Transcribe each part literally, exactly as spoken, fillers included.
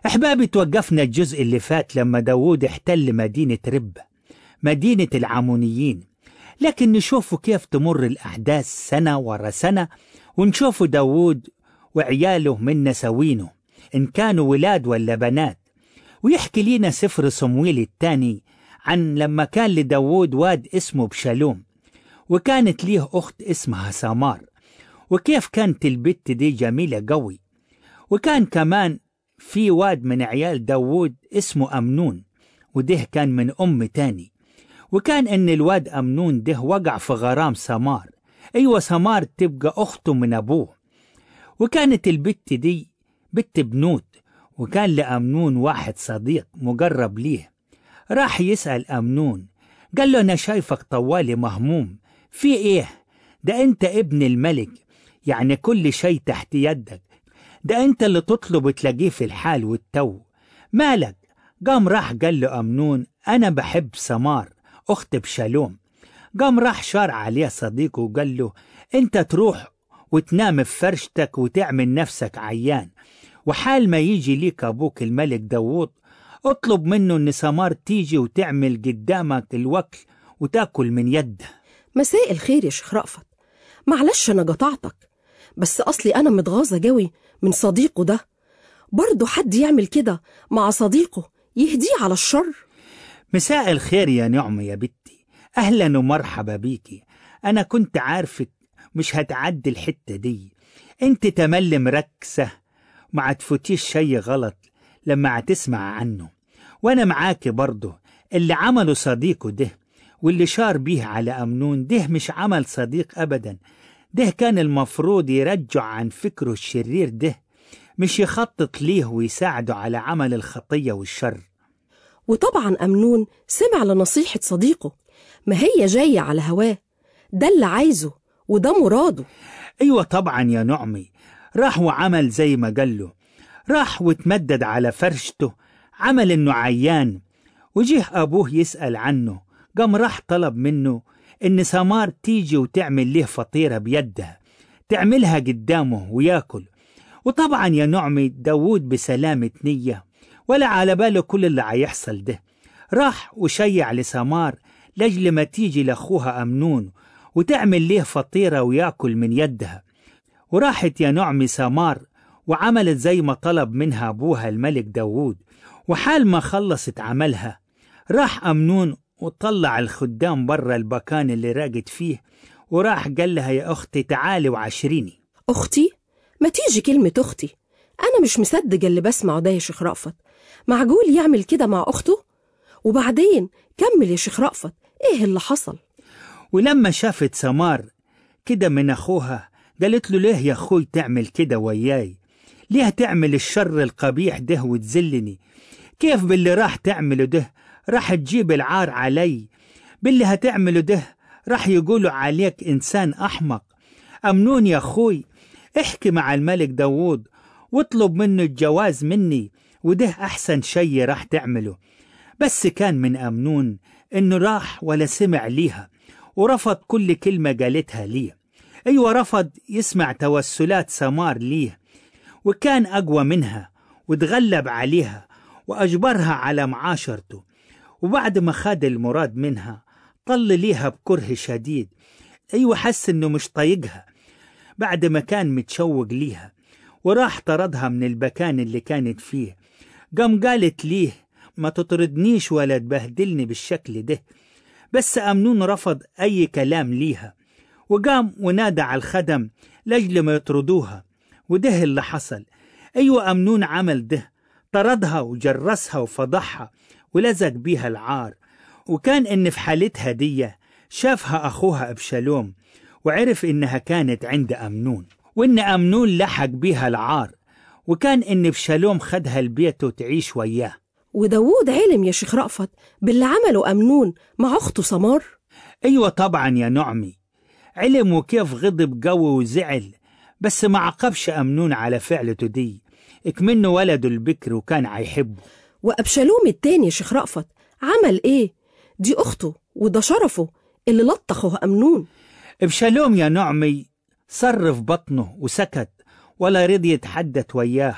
أحبابي، توقفنا الجزء اللي فات لما داود احتل مدينة ربة، مدينة العمونيين. لكن نشوفوا كيف تمر الأحداث سنة ورا سنة، ونشوفوا داود وعياله من نسوينه إن كانوا ولاد ولا بنات. ويحكي لنا سفر صمويل الثاني عن لما كان لداود واد اسمه بشالوم، وكانت ليه أخت اسمها سامار، وكيف كانت البت دي جميلة قوي. وكان كمان في واد من عيال داود اسمه أمنون، وده كان من أم تاني. وكان إن الواد أمنون ده وقع في غرام سمار، أيوة سمار تبقى أخته من أبوه. وكانت البت دي بنت بنوت، وكان لأمنون واحد صديق مقرب ليه. راح يسأل أمنون، قال له أنا شايفك طوالي مهموم، في إيه؟ ده أنت ابن الملك، يعني كل شيء تحت يدك، ده أنت اللي تطلب تلاقيه في الحال والتو، مالك؟ قام راح قال له أمنون، أنا بحب سمار أخت بشالوم. قام راح شار عليه صديقه وقال له، أنت تروح وتنام في فرشتك وتعمل نفسك عيان، وحال ما يجي ليك أبوك الملك داود اطلب منه أن سمار تيجي وتعمل قدامك الوكل وتاكل من يده. مساء الخير يا شيخ رأفت، معلش أنا قطعتك، بس أصلي أنا متغاظة جوي من صديقه ده. برضه حد يعمل كده مع صديقه يهديه على الشر؟ مساء الخير يا نعمة يا بنتي، أهلا ومرحبا بيكي. أنا كنت عارفك مش هتعدي الحتة دي، أنت تملي مركزة ما تفوتيش شي غلط لما هتسمع عنه. وأنا معاكي برضه، اللي عمله صديقه ده واللي شار بيه على أمنون ده مش عمل صديق أبدا، ده كان المفروض يرجع عن فكره الشرير ده، مش يخطط ليه ويساعده على عمل الخطية والشر. وطبعا أمنون سمع لنصيحة صديقه، ما هي جاية على هواه، ده اللي عايزه وده مراده. أيوة طبعا يا نعمي، راح وعمل زي ما قاله، راح وتمدد على فرشته، عمل إنه عيان. وجيه أبوه يسأل عنه، قام راح طلب منه إن سمار تيجي وتعمل له فطيرة بيدها، تعملها قدامه وياكل. وطبعا يا نعمي داود بسلامة نية ولا على باله كل اللي هيحصل ده، راح وشيع لسمار لجل ما تيجي لأخوها أمنون وتعمل له فطيرة وياكل من يدها. وراحت يا نعمي سمار وعملت زي ما طلب منها أبوها الملك داود. وحال ما خلصت عملها راح أمنون وطلع الخدام برا المكان اللي راقد فيه، وراح قال لها يا أختي تعالي وعشريني. أختي؟ ما تيجي كلمة أختي، أنا مش مصدق اللي بسمعه ده يا شيخ رأفت، معقول يعمل كده مع أخته؟ وبعدين كمل يا شيخ رأفت، إيه اللي حصل؟ ولما شافت سمار كده من أخوها قالت له ليه يا أخوي تعمل كده وياي؟ ليه تعمل الشر القبيح ده وتذلني؟ كيف باللي راح تعمله ده راح تجيب العار علي؟ باللي هتعمله ده راح يقولوا عليك إنسان أحمق. أمنون يا أخوي احكي مع الملك داود واطلب منه الجواز مني، وده أحسن شي راح تعمله. بس كان من أمنون إنه راح ولا سمع ليها، ورفض كل كلمة قالتها ليه. أيوة رفض يسمع توسلات سمار ليه، وكان أقوى منها وتغلب عليها وأجبرها على معاشرته. وبعد ما خد المراد منها طل ليها بكره شديد، أيوة حس إنه مش طايقها بعد ما كان متشوق ليها، وراح طردها من المكان اللي كانت فيه. قام قالت ليه ما تطردنيش ولا تبهدلني بالشكل ده، بس أمنون رفض أي كلام ليها، وقام ونادى على الخدم لجل ما يطردوها. وده اللي حصل. أيوة أمنون عمل ده، طردها وجرسها وفضحها ولزق بيها العار. وكان إن في حالتها دي شافها أخوها أبشالوم وعرف إنها كانت عند أمنون، وإن أمنون لحق بيها العار، وكان إن أبشالوم خدها البيت وتعيش وياه. وداود علم يا شيخ رأفت باللي عمله أمنون مع أخته سمار؟ أيوة طبعا يا نعمي علم، وكيف غضب قوي وزعل، بس ما عقبش أمنون على فعلته دي، اكمنه ولده البكر وكان عيحبه. وأبشالوم التاني يا شيخ رأفت عمل إيه؟ دي أخته وده شرفه اللي لطخه أمنون. أبشالوم يا نعمي صرف بطنه وسكت ولا رضي يتحدث وياه،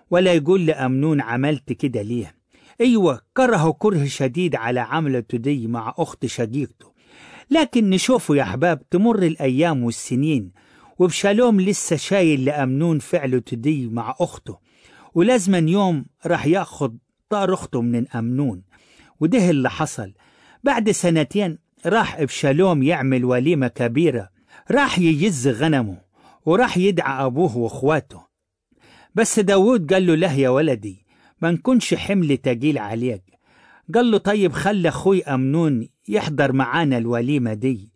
ولا يقول لأمنون عملت كده ليه. أيوة، كرهه كره شديد على عملته دي مع أخت شقيقته. لكن نشوفه يا أحباب تمر الأيام والسنين وبشالوم لسه شايل لأمنون فعله دي مع أخته، ولازما يوم راح ياخد طار أخته من أمنون. وده اللي حصل. بعد سنتين راح أبشالوم يعمل وليمة كبيرة، راح يجز غنمه وراح يدعى أبوه وأخواته. بس داود قال له له يا ولدي ما نكونش حمل تقيل عليك. قال له طيب خلي أخوي أمنون يحضر معانا الوليمة دي.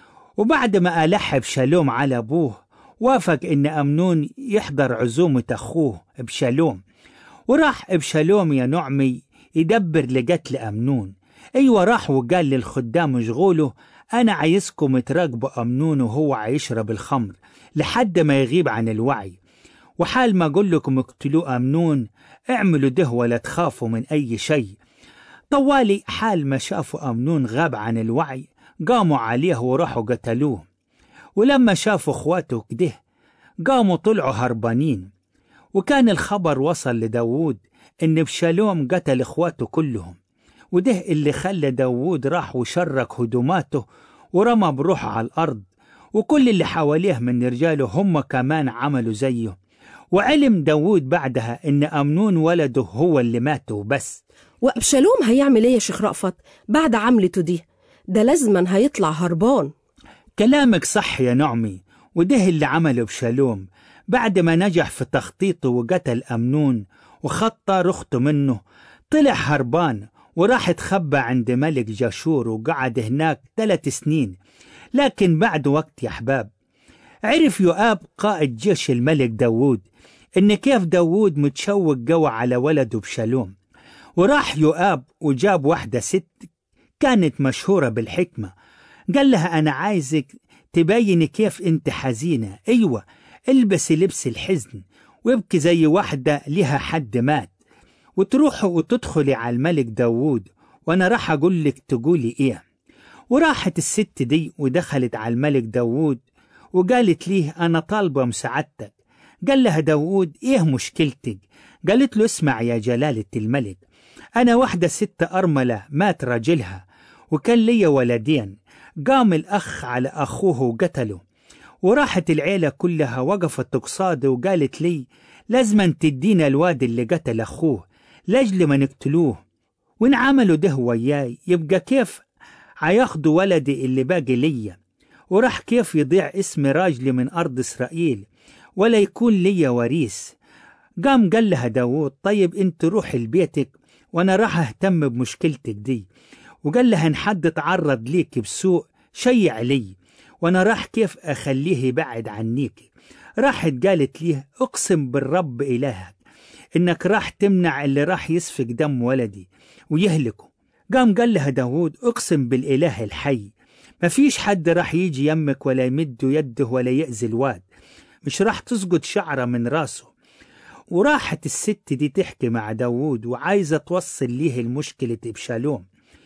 وبعد ما ألح أبشالوم على أبوه وافق إن أمنون يحضر عزومة أخوه أبشالوم. وراح أبشالوم يا نعمي يدبر لقتل أمنون. أيوة، راح وقال للخدام مشغوله أنا عايزكم تراقبوا أمنون وهو عيشرب الخمر لحد ما يغيب عن الوعي، وحال ما أقول لكم اقتلوا أمنون اعملوا ده ولا تخافوا من أي شيء. طوالي حال ما شافوا أمنون غاب عن الوعي قاموا عليه وراحوا قتلوه. ولما شافوا اخواته كده قاموا طلعوا هربانين. وكان الخبر وصل لداود إن أبشالوم قتل اخواته كلهم، وده اللي خلى داود راح وشرك هدوماته ورمى بروحه على الأرض، وكل اللي حواليه من رجاله هم كمان عملوا زيه. وعلم داود بعدها إن أمنون ولده هو اللي مات وبس. وأبشالوم هيعمل ايه يا شيخ رأفت بعد عملته دي؟ ده لازما هيطلع هربان. كلامك صح يا نعمي، وده اللي عمله أبشالوم بعد ما نجح في تخطيطه وقتل أمنون وخطى رخته منه. طلع هربان وراح اتخبى عند ملك جاشور وقعد هناك ثلاث سنين. لكن بعد وقت يا أحباب عرف يؤاب قائد جيش الملك داود إن كيف داود متشوق قوي على ولده أبشالوم. وراح يؤاب وجاب واحدة ست كانت مشهورة بالحكمة. قال لها أنا عايزك تبين كيف أنت حزينة. أيوة، البسي لبس الحزن وابكي زي واحدة لها حد مات، وتروحوا وتدخلي على الملك داود وأنا راح أقول لك تقولي إيه. وراحت الست دي ودخلت على الملك داود وقالت ليه أنا طالبة مساعدتك. قال لها داود إيه مشكلتك؟ قالت له اسمع يا جلالة الملك، أنا واحدة ست أرملة مات راجلها وكان لي ولدين، قام الأخ على أخوه وقتله، وراحت العيلة كلها وقفت تقصاده وقالت لي لازم تدينا الواد اللي قتل أخوه لاجل ما نقتلوه، وإن عملوا ده وياي يبقى كيف هياخدوا ولدي اللي باقي لي، وراح كيف يضيع اسم راجلي من أرض إسرائيل ولا يكون لي وريث. قام قال لها داود طيب انت روح لبيتك وانا راح اهتم بمشكلتك دي. وقال لها ان حد تعرض ليك بسوء شيع لي وانا راح كيف اخليه يبعد عنيك. راحت قالت ليه اقسم بالرب الهك انك راح تمنع اللي راح يسفك دم ولدي ويهلكه. قام قال لها داود اقسم بالاله الحي ما فيش حد راح يجي يمك ولا يمد يده ولا يأذي الواد، مش راح تسقط شعره من راسه. وراحت الست دي تحكي مع داود وعايزة توصل ليه المشكلة أبشالوم.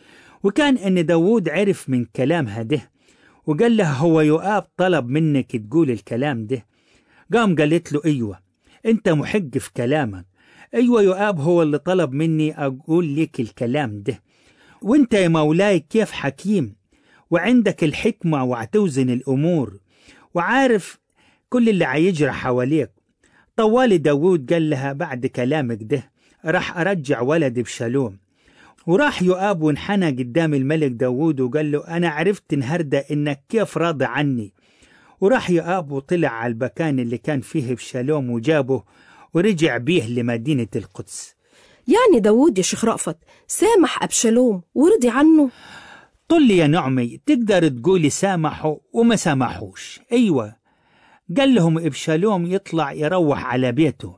وكان أن داود عرف من كلامها ده وقال لها هو يؤاب طلب منك تقول الكلام ده. قام قالت له أيوة أنت محق في كلامك، أيوة يؤاب هو اللي طلب مني أقول لك الكلام ده، وانت يا مولاي كيف حكيم وعندك الحكمة وعتوزن الأمور وعارف كل اللي عيجرى حواليك. طوالي داود قال لها بعد كلامك ده راح أرجع ولد أبشالوم. وراح يؤاب وانحنى قدام الملك داود وقال له أنا عرفت النهاردة إنك كيف راضي عني. وراح يؤاب وطلع على المكان اللي كان فيه أبشالوم وجابه ورجع بيه لمدينة القدس. يعني داود يا شيخ رأفت سامح أبشالوم ورضي عنه؟ طل يا نعمي تقدر تقولي سامحوا وما سامحوش. أيوة، قال لهم أبشالوم يطلع يروح على بيته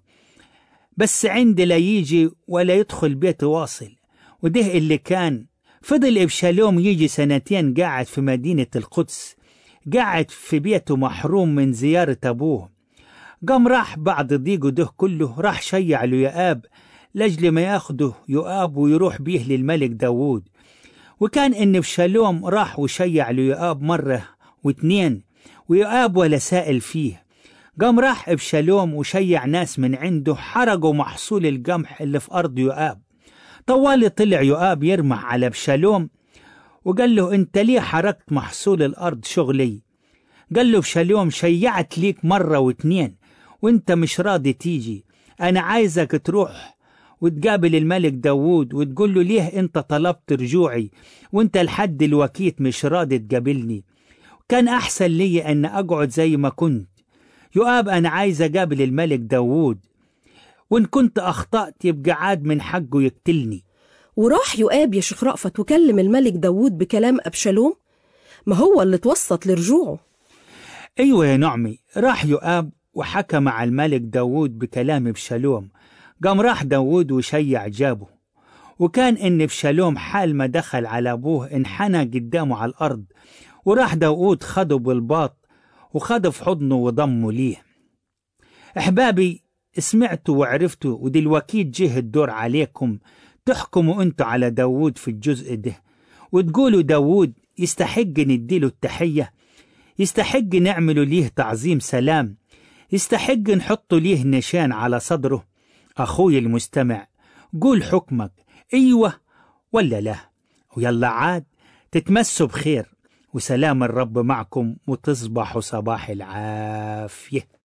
بس عند لا يجي ولا يدخل بيته واصل. وده اللي كان فضل أبشالوم يجي سنتين قاعد في مدينة القدس، قاعد في بيته محروم من زيارة أبوه. قام راح بعد ضيقه ده كله راح شيع له يؤاب لأجل ما ياخده يؤاب ويروح بيه للملك داود. وكان إن أبشالوم راح وشيع له يؤاب مرة واثنين ويؤاب ولا سائل فيه. قام راح أبشالوم وشيع ناس من عنده حرقوا محصول القمح اللي في أرض يؤاب. طوالي طلع يؤاب يرمح على أبشالوم وقال له أنت ليه حرقت محصول الأرض شغلي؟ قال له أبشالوم شيعت ليك مرة واتنين وانت مش راضي تيجي، أنا عايزك تروح وتقابل الملك داود وتقول له ليه انت طلبت رجوعي وانت لحد الوكيت مش راضي تقابلني؟ كان أحسن لي أن أقعد زي ما كنت. يؤاب أنا عايز أقابل الملك داود، وإن كنت أخطأت يبقى عاد من حقه يقتلني. وراح يؤاب يا شيخ رأفت وكلم الملك داود بكلام أبشالوم، ما هو اللي توسط لرجوعه. أيوة يا نعمي، راح يؤاب وحكى مع الملك داود بكلام أبشالوم. قام راح داود وشيع جابه، وكان إن أبشالوم حال ما دخل على أبوه انحنى قدامه على الأرض، وراح داود خده بالباط وخده في حضنه وضمه ليه. أحبابي، سمعتوا وعرفتوا، ودلوقتي جه الدور عليكم تحكموا انتوا على داود في الجزء ده وتقولوا داود يستحق نديله التحية، يستحق نعمله ليه تعظيم سلام، يستحق نحطه ليه نشان على صدره. أخوي المستمع، قول حكمك أيوة ولا لا، ويلا عاد تتمسوا بخير، وسلام الرب معكم، وتصبحوا صباح العافية.